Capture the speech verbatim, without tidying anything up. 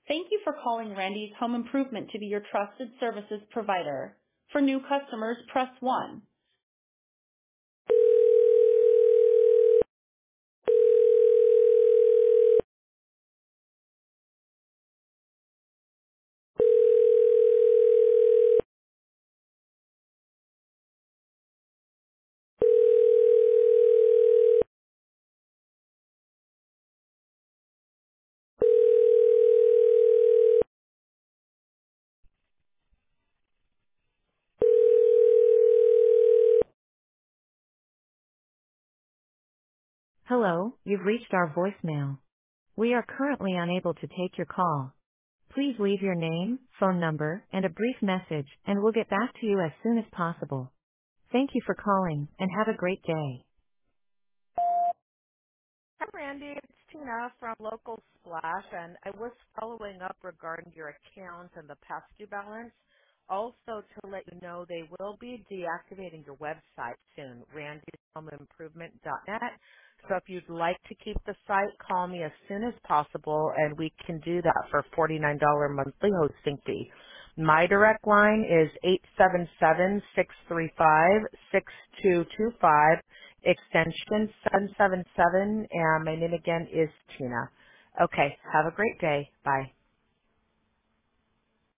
Thank you for calling Randy's Home Improvement to be your trusted services provider. For new customers, press one. Hello, you've reached our voicemail. We are currently unable to take your call. Please leave your name, phone number, and a brief message, and we'll get back to you as soon as possible. Thank you for calling, and have a great day. Hi, Randy. It's Tina from Local Splash, and I was following up regarding your account and the past due balance. Also, to let you know, they will be deactivating your website soon, randys home improvement dot net. So if you'd like to keep the site, call me as soon as possible, and we can do that for forty-nine dollars monthly hosting fee. My direct line is eight seven seven, six three five, six two two five, extension seven seven seven, and my name again is Tina. Okay, have a great day. Bye.